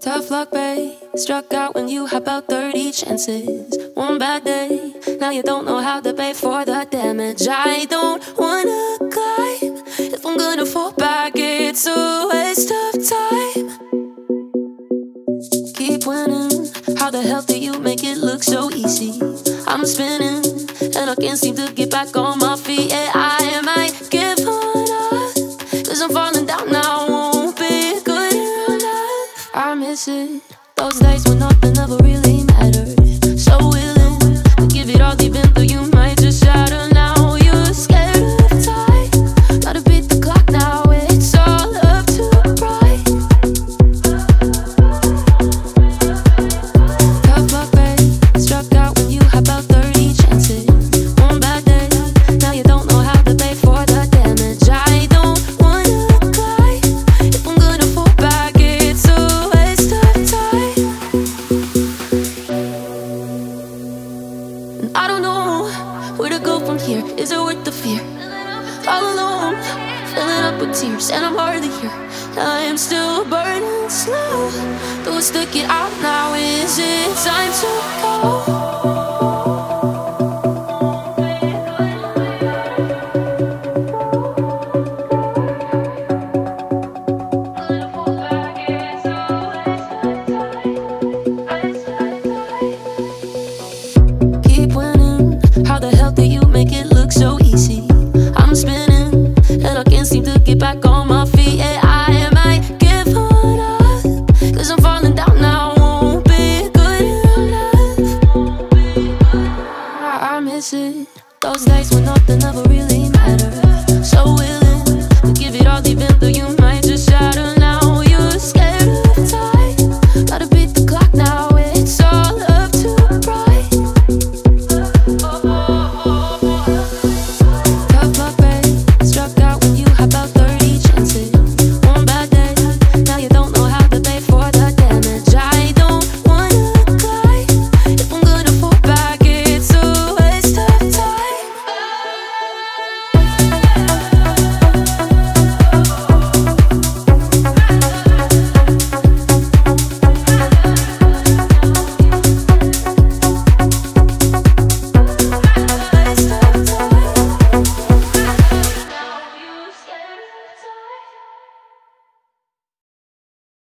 Tough luck, babe. Struck out when you had about 30 chances. One bad day, now you don't know how to pay for the damage. I don't wanna climb. If I'm gonna fall back, it's a waste of time. Keep winning. How the hell do you make it look so easy? I'm spinning, and I can't seem to get back on my feet. Yeah, I might give up, 'cause I'm falling down now, won't be good enough. I miss it, those days when nothing ever really mattered. So willing to give it all deep into you, might just shatter now. You're scared of time, gotta beat the clock now, it's all up to pride. Tough luck, babe, struck out when you had about 30 chances. One bad day, now you don't know how to pay for the damage. I don't wanna climb. If I'm gonna fall back, it's a waste of time. And I don't know where to go from here. Is it worth the fear? All alone, filling up with tears, and I'm hardly here. I am still burning slow. Do I stick it out now? Is it time to go?